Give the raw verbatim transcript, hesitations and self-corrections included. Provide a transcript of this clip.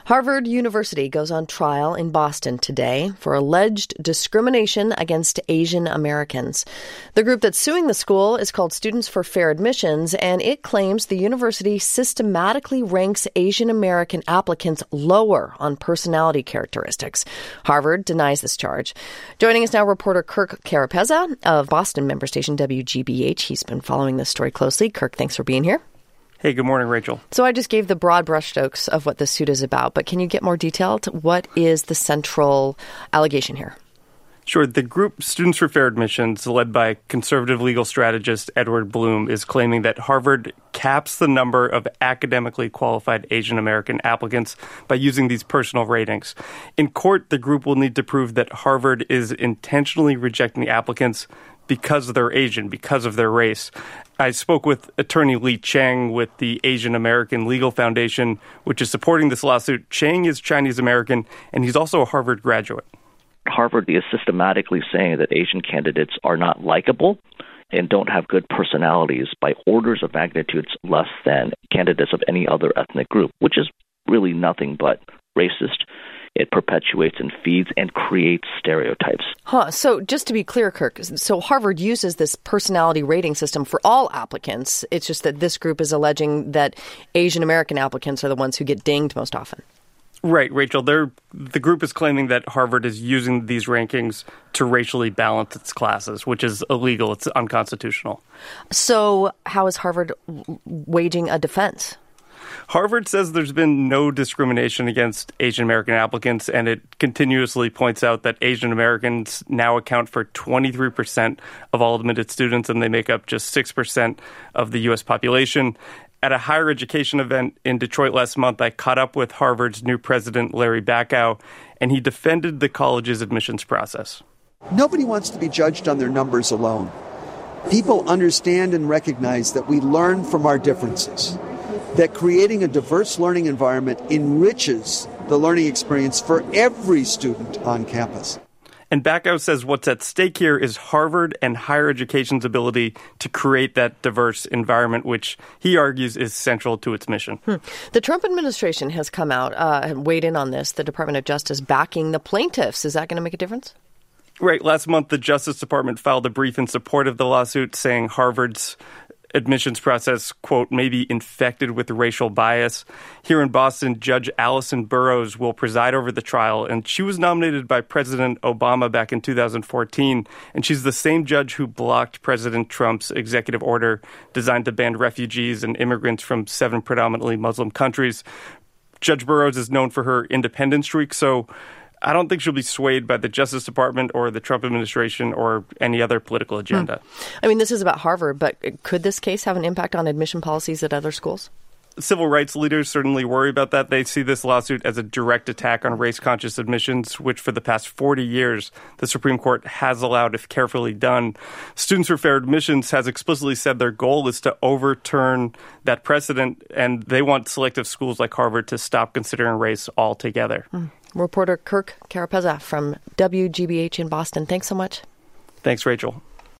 Harvard University goes on trial in Boston today for alleged discrimination against Asian Americans. The group that's suing the school is called Students for Fair Admissions, and it claims the university systematically ranks Asian American applicants lower on personality characteristics. Harvard denies this charge. Joining us now, reporter Kirk Carapezza of Boston member station W G B H. He's been following this story closely. Kirk, thanks for being here. Hey, good morning, Rachel. So I just gave the broad brushstrokes of what this suit is about, but can you get more detailed? What is the central allegation here? Sure. The group Students for Fair Admissions, led by conservative legal strategist Edward Blum, is claiming that Harvard caps the number of academically qualified Asian American applicants by using these personal ratings. In court, the group will need to prove that Harvard is intentionally rejecting applicants because they're Asian, because of their race. I spoke with attorney Lee Chang with the Asian American Legal Foundation, which is supporting this lawsuit. Chang is Chinese American, and he's also a Harvard graduate. Harvard is systematically saying that Asian candidates are not likable and don't have good personalities by orders of magnitudes less than candidates of any other ethnic group, which is really nothing but racist. It perpetuates and feeds and creates stereotypes. Huh. So just to be clear, Kirk, so Harvard uses this personality rating system for all applicants. It's just that this group is alleging that Asian American applicants are the ones who get dinged most often. Right, Rachel. They're, the group is claiming that Harvard is using these rankings to racially balance its classes, which is illegal. It's unconstitutional. So how is Harvard waging a defense? Harvard says there's been no discrimination against Asian American applicants, and it continuously points out that Asian Americans now account for twenty-three percent of all admitted students, and they make up just six percent of the U S population. At a higher education event in Detroit last month, I caught up with Harvard's new president, Larry Bacow, and he defended the college's admissions process. Nobody wants to be judged on their numbers alone. People understand and recognize that we learn from our differences, that creating a diverse learning environment enriches the learning experience for every student on campus. And Bacow says what's at stake here is Harvard and higher education's ability to create that diverse environment, which he argues is central to its mission. Hmm. The Trump administration has come out uh, and weighed in on this, the Department of Justice backing the plaintiffs. Is that going to make a difference? Right. Last month, the Justice Department filed a brief in support of the lawsuit, saying Harvard's admissions process, quote, may be infected with racial bias. Here in Boston, Judge Allison Burroughs will preside over the trial, and she was nominated by President Obama back in two thousand fourteen, and she's the same judge who blocked President Trump's executive order designed to ban refugees and immigrants from seven predominantly Muslim countries. Judge Burroughs is known for her independent streak, so I don't think she'll be swayed by the Justice Department or the Trump administration or any other political agenda. Hmm. I mean, this is about Harvard, but could this case have an impact on admission policies at other schools? Civil rights leaders certainly worry about that. They see this lawsuit as a direct attack on race-conscious admissions, which for the past forty years, the Supreme Court has allowed if carefully done. Students for Fair Admissions has explicitly said their goal is to overturn that precedent, and they want selective schools like Harvard to stop considering race altogether. Hmm. Reporter Kirk Carapezza from W G B H in Boston. Thanks so much. Thanks, Rachel.